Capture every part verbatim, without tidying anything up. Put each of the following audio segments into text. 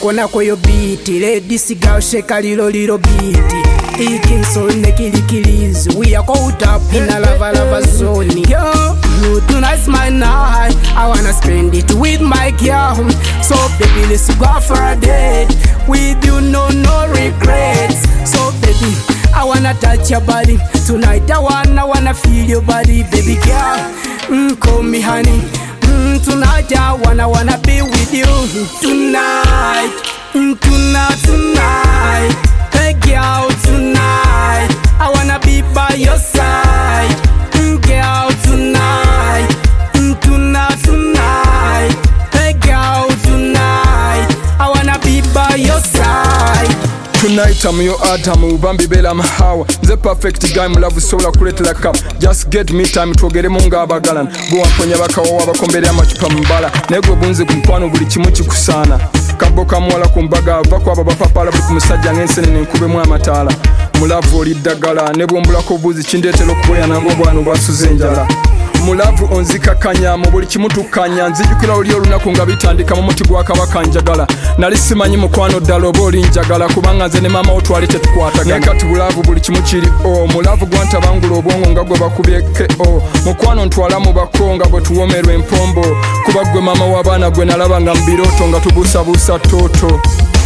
kona kweyo beat. Ladies girl shake a little little beat. Thinking so nekilikiliz. We are caught up in a lava lava zone. Yo, tonight's my night. I wanna spend it with my girl. So baby, let's go for a date. With you, no no regrets. So baby, I wanna touch your body tonight. I wanna wanna feel your body, baby girl. Mm, call me honey. Mm, tonight I wanna wanna be with you. Tonight, mm, tonight, tonight. Hey girl, tonight I wanna be by your side. Mm, girl, tonight, mm, tonight, tonight. Hey girl, tonight I wanna be by your side. Tonight I'm your atom, ubambi bela mahawa. The perfect guy, mulavu sola kuletela cup. Just get me time twogere munga abagalan. Go waponya bakawo abakombere amacupa mbala. Nego bunze kumkwano buli kimu kikusana. Kaboka mwala kumbaga vako aba bapapala buli kumusajja ng'ensene nenkubemu amataala. Mulavu oli ddagala ne bwombulako buzi kindeetera okuboya nango bwano bwasuze enjala. Mulavu onzikakanya mu buli kimu tukkanya. Nzijukira oli olunaku nga bitandika mu muti gwa kabaka njagala. Nali simanyi mukwano ddala oba oli njagala kubanga nze ne maama wo twali tetukwatagana. Naye kati bulavu buli kimu kiri o. Mulavu gwantabangula obwongo nga gwe bakubye ke o. Mukwano ntwala mu bako nga bwe tuwomerwa empombo. Kuba gwe maama w'abaana gwe nalaba nga mu birooto nga tubuusabuusa toto.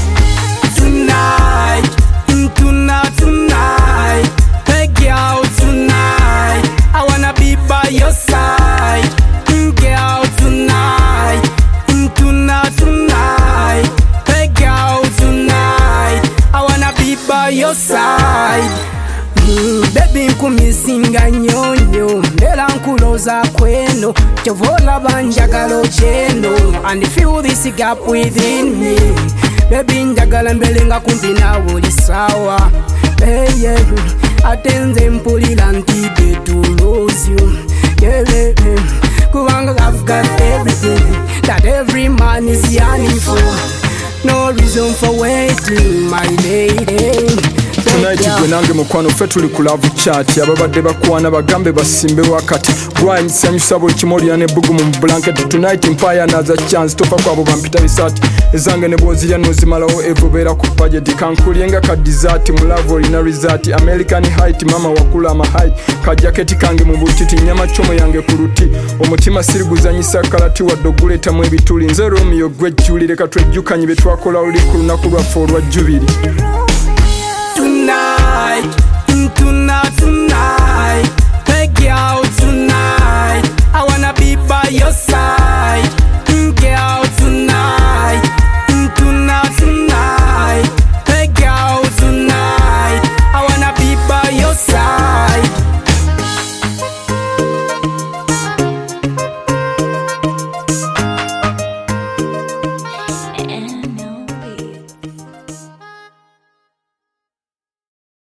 Tonight, mm, tonight, tonight. Hey girl, tonight I wanna be by your side. Mm, girl, tonight, mm, tonight, tonight. Hey girl, tonight I wanna be by your side. Mm, baby nkumisinga nyonyo mbera nkuloza kweno kyovola banjagala okyendo and feel this gap within me. Baby njagala mbele nga kumpi nawe oli sawa. Hey, yeah. Atenze mpulira nti to lose you. Yeah, yeah, yeah. Kubanga I've got everything that every man is yearning for. No reason for waiting, my lady. Tonight gwe nange mukwano ffe tuli ku love chat. Ababadde bakwana bagambe basimbe wakati. Gwa nsanyusa buli kimolya ne bugumu mu blanket. Tonight mpaya naza chance tofa kwabo bampita bisati. Ezange ne bwozirya nozimalawo evubeera ku budget. Kankulyenga ka dessert mulavu olina result. American height mama wakula ama height. Kajaketi kange mu butiti nyama chomo yange ku luti. Omutima siriguzanyisa kalati wadde oguletamu ebituli. Nze Romeo gwe Julie leka twejjukanye bye twakola oli ku lunaku lwaffe olwa Jubili.